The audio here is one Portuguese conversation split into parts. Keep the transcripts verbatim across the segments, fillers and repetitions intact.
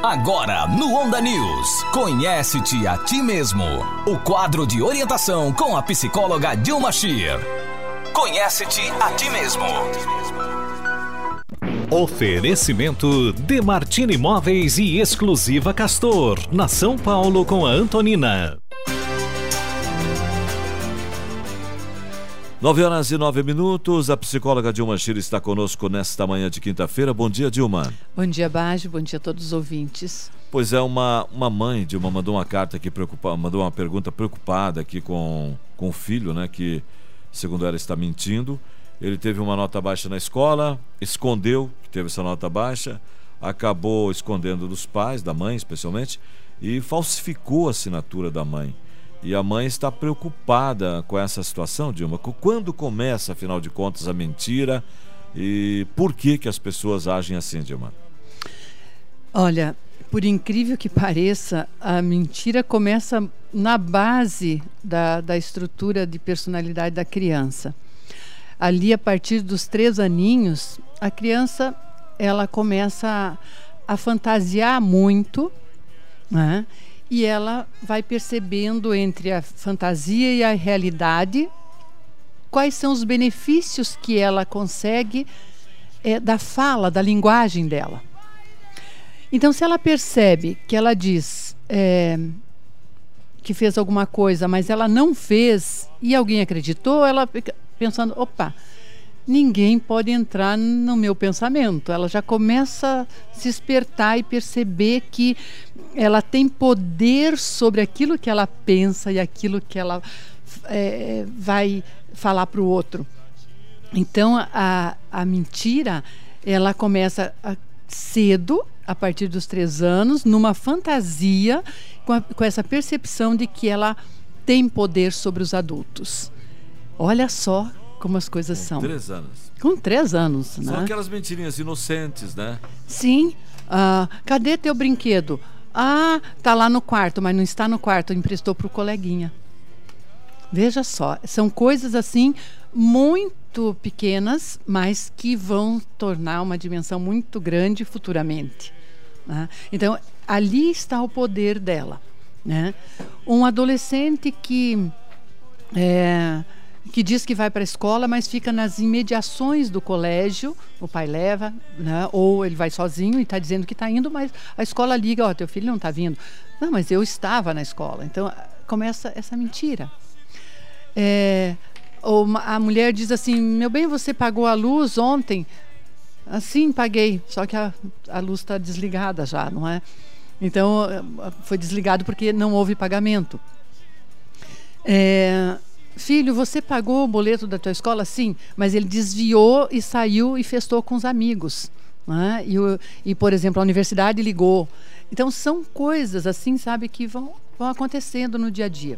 Agora no Onda News, conhece-te a ti mesmo. O quadro de orientação com a psicóloga Dilma Scheer. Conhece-te a ti mesmo. Oferecimento De Martini Imóveis e Exclusiva Castor, na São Paulo com a Antonina. Nove horas e nove minutos, a psicóloga Dilma Scheer está conosco nesta manhã de quinta-feira. Bom dia, Dilma. Bom dia, Bajo. Bom dia a todos os ouvintes. Pois é, uma, uma mãe, Dilma, mandou uma carta aqui, preocupada, mandou uma pergunta preocupada aqui com, com o filho, né, que, segundo ela, está mentindo. Ele teve uma nota baixa na escola, escondeu que teve essa nota baixa, acabou escondendo dos pais, da mãe especialmente, e falsificou a assinatura da mãe. E a mãe está preocupada com essa situação, Dilma. Quando começa, afinal de contas, a mentira e por que que as pessoas agem assim, Dilma? Olha, por incrível que pareça, a mentira começa na base da, da estrutura de personalidade da criança. Ali, a partir dos três aninhos, a criança ela começa a, a fantasiar muito, né? E ela vai percebendo entre a fantasia e a realidade quais são os benefícios que ela consegue é, da fala, da linguagem dela. Então, se ela percebe que ela diz é, que fez alguma coisa, mas ela não fez e alguém acreditou, ela fica pensando, opa, ninguém pode entrar no meu pensamento. Ela já começa a se espertar e perceber que ela tem poder sobre aquilo que ela pensa e aquilo que ela é, vai falar para o outro. Então, a, a mentira, ela começa a, cedo, a partir dos três anos, numa fantasia, com, a, com essa percepção de que ela tem poder sobre os adultos. Olha só como as coisas com são. Com três anos. Com três anos, São né? aquelas mentirinhas inocentes, né? Sim. Ah, cadê teu brinquedo? Ah, tá lá no quarto, mas não está no quarto, emprestou para o coleguinha. Veja só, são coisas assim muito pequenas, mas que vão tornar uma dimensão muito grande futuramente, né? Então, ali está o poder dela, né? Um adolescente que é, que diz que vai para a escola, mas fica nas imediações do colégio, o pai leva, né? Ou ele vai sozinho e está dizendo que está indo, mas a escola liga, ó, oh, teu filho não está vindo. Não, mas eu estava na escola. Então, começa essa mentira. É, ou uma, a mulher diz assim, meu bem, você pagou a luz ontem? Assim, paguei, só que a, a luz está desligada já, não é? Então, foi desligado porque não houve pagamento. É... Filho, você pagou o boleto da tua escola? Sim, mas ele desviou e saiu e festou com os amigos, né? E, o, e, por exemplo, a universidade ligou. Então, são coisas assim, sabe, que vão, vão acontecendo no dia a dia.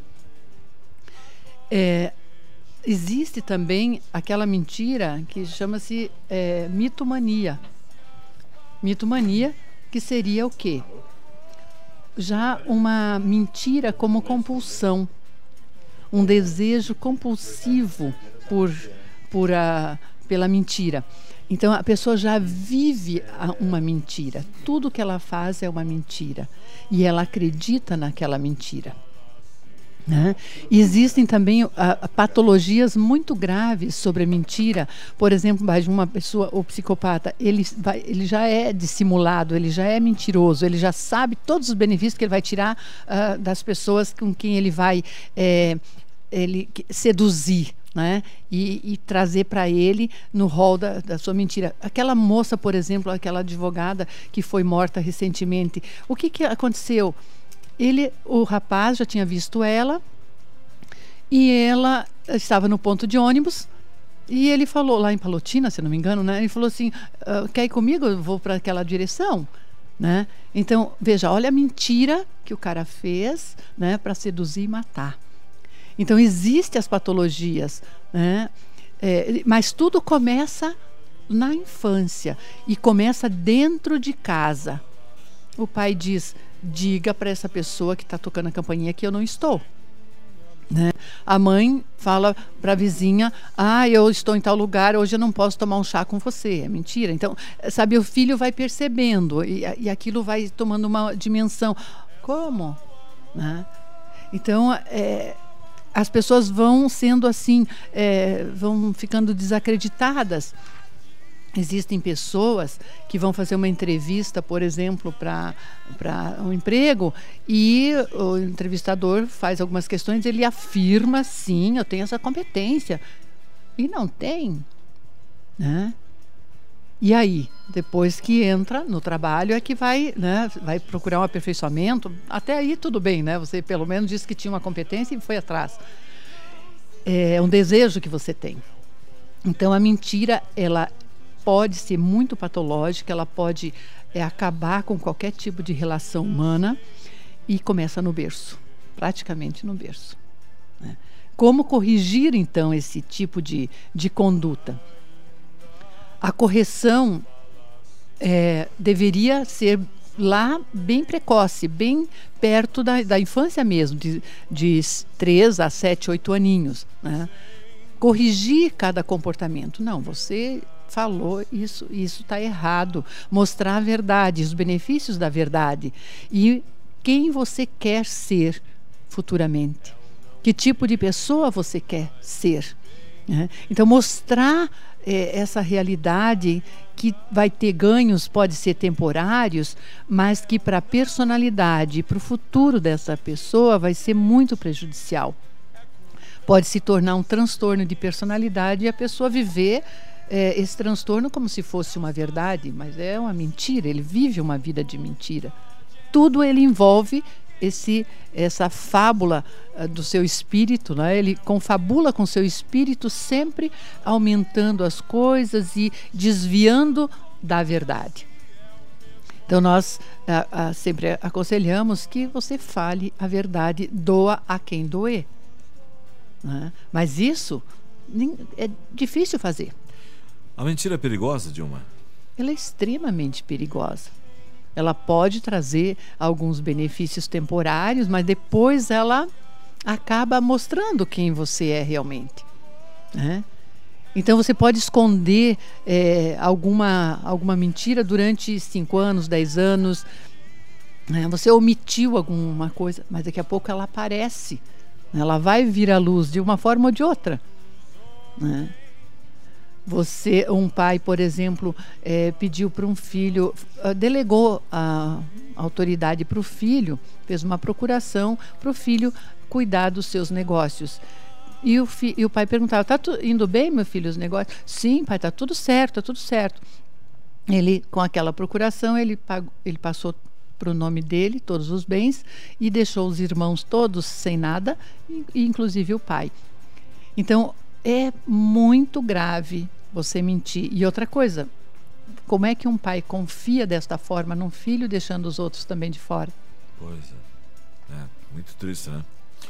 É, existe também aquela mentira que chama-se é, mitomania. Mitomania, que seria o quê? Já uma mentira como compulsão. Um desejo compulsivo por, por a, pela mentira. Então, a pessoa já vive uma mentira. Tudo que ela faz é uma mentira. E ela acredita naquela mentira, né? E existem também a, a, patologias muito graves sobre a mentira. Por exemplo, uma pessoa, o psicopata, ele, vai, ele já é dissimulado, ele já é mentiroso, ele já sabe todos os benefícios que ele vai tirar uh, das pessoas com quem ele vai é, ele, seduzir, né? E, e trazer para ele no rol da, da sua mentira. Aquela moça, por exemplo, aquela advogada que foi morta recentemente, o que, que aconteceu? Ele, o rapaz já tinha visto ela e ela estava no ponto de ônibus e ele falou, lá em Palotina, se não me engano, né? Ele falou assim, uh, quer ir comigo? Eu vou para aquela direção, né? Então, veja, olha a mentira que o cara fez, né, para seduzir e matar. Então, existem as patologias, né? É, mas tudo começa na infância e começa dentro de casa. O pai diz, diga para essa pessoa que está tocando a campainha que eu não estou. Né? A mãe fala para a vizinha: ah, eu estou em tal lugar, hoje eu não posso tomar um chá com você. É mentira. Então, sabe, o filho vai percebendo e, e aquilo vai tomando uma dimensão. Como? Né? Então, é, as pessoas vão sendo assim, é, vão ficando desacreditadas. Existem pessoas que vão fazer uma entrevista, por exemplo, para para um emprego, e o entrevistador faz algumas questões, ele afirma, sim, eu tenho essa competência. E não tem. Né? E aí, depois que entra no trabalho, é que vai, né, vai procurar um aperfeiçoamento. Até aí tudo bem, né? Você pelo menos disse que tinha uma competência e foi atrás. É um desejo que você tem. Então a mentira, ela pode ser muito patológica, ela pode é, acabar com qualquer tipo de relação humana e começa no berço, praticamente no berço. Né? Como corrigir, então, esse tipo de, de conduta? A correção é, deveria ser lá bem precoce, bem perto da, da infância mesmo, de, de três a sete, oito aninhos. Né? Corrigir cada comportamento. Não, você falou isso, isso está errado. Mostrar a verdade, os benefícios da verdade. E quem você quer ser futuramente. Que tipo de pessoa você quer ser. Né? Então, mostrar é, essa realidade que vai ter ganhos, pode ser temporários, mas que para a personalidade e para o futuro dessa pessoa vai ser muito prejudicial. Pode se tornar um transtorno de personalidade e a pessoa viver é, esse transtorno como se fosse uma verdade, mas é uma mentira, ele vive uma vida de mentira. Tudo ele envolve esse, essa fábula uh, do seu espírito, né? Ele confabula com o seu espírito, sempre aumentando as coisas e desviando da verdade. Então nós uh, uh, sempre aconselhamos que você fale a verdade, doa a quem doer. Né? Mas isso é difícil fazer. A mentira é perigosa, Dilma? Ela é extremamente perigosa. Ela pode trazer alguns benefícios temporários, mas depois ela acaba mostrando quem você é realmente. Né? Então você pode esconder é, alguma, alguma mentira durante cinco anos, dez anos. Né? Você omitiu alguma coisa, mas daqui a pouco ela aparece. Ela vai vir à luz de uma forma ou de outra. Né? Você, um pai, por exemplo, é, pediu para um filho, delegou a autoridade para o filho, fez uma procuração para o filho cuidar dos seus negócios. E o, fi, e o pai perguntava: está indo bem, meu filho, os negócios? Sim, pai, está tudo certo, está tudo certo. Ele, com aquela procuração, ele, pagou, ele passou para o nome dele todos os bens e deixou os irmãos todos sem nada, e, inclusive o pai. Então, é muito grave você mentir. E outra coisa, como é que um pai confia desta forma num filho, deixando os outros também de fora? Pois é. É muito triste, né?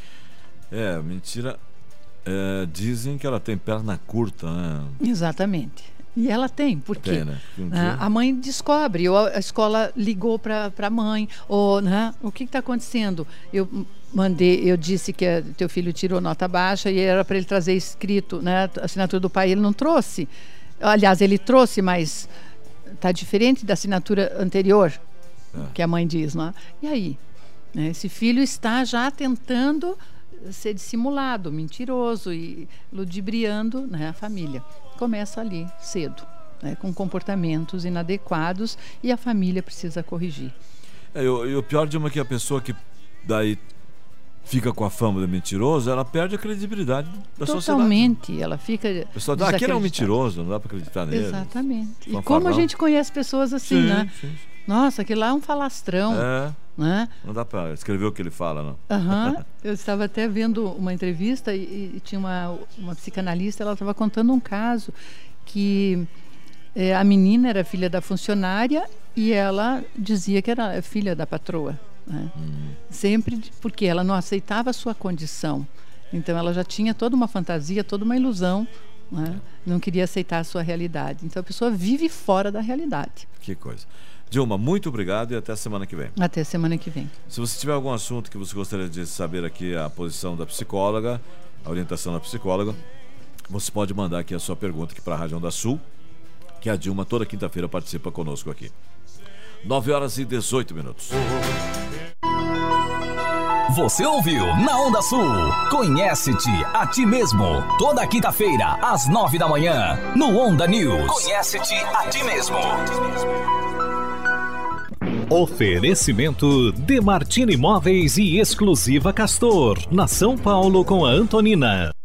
É, mentira. É, dizem que ela tem perna curta, né? Exatamente. E ela tem, por quê? Tem, né? Um a mãe descobre, ou a escola ligou para a mãe, ou né, o que está acontecendo? Eu mandei, eu disse que a, teu filho tirou nota baixa e era para ele trazer escrito, né, a assinatura do pai, ele não trouxe. Aliás, ele trouxe, mas está diferente da assinatura anterior, é. que a mãe diz, não é? E aí? Né, esse filho está já tentando ser dissimulado, mentiroso e ludibriando, né, a família. Começa ali cedo, né, com comportamentos inadequados, e a família precisa corrigir. É, e, o, e o pior de uma que a pessoa que daí fica com a fama de mentiroso, ela perde a credibilidade da Totalmente, sociedade. Totalmente, ela fica a pessoa dá, aquele é um mentiroso, não dá para acreditar nele. Exatamente. E Fanfarrão. como a gente conhece pessoas assim, sim, né? Sim. Nossa, aquele lá é um falastrão. É. Né? Não dá para escrever o que ele fala, não. Uhum. Eu estava até vendo uma entrevista e, e tinha uma, uma psicanalista, ela estava contando um caso que é, a menina era filha da funcionária e ela dizia que era filha da patroa. Né? Hum. Sempre porque ela não aceitava a sua condição. Então ela já tinha toda uma fantasia, toda uma ilusão, né? Não queria aceitar a sua realidade. Então a pessoa vive fora da realidade. Que coisa. Dilma, muito obrigado e até a semana que vem. Até semana que vem. Se você tiver algum assunto que você gostaria de saber aqui, a posição da psicóloga, a orientação da psicóloga, você pode mandar aqui a sua pergunta aqui para a Rádio Onda Sul, que a Dilma toda quinta-feira participa conosco aqui. nove horas e dezoito minutos. Você ouviu na Onda Sul. Conhece-te a ti mesmo. Toda quinta-feira, às nove da manhã, no Onda News. Conhece-te a ti mesmo. Oferecimento Demartini Imóveis e Exclusiva Castor, na São Paulo com a Antonina.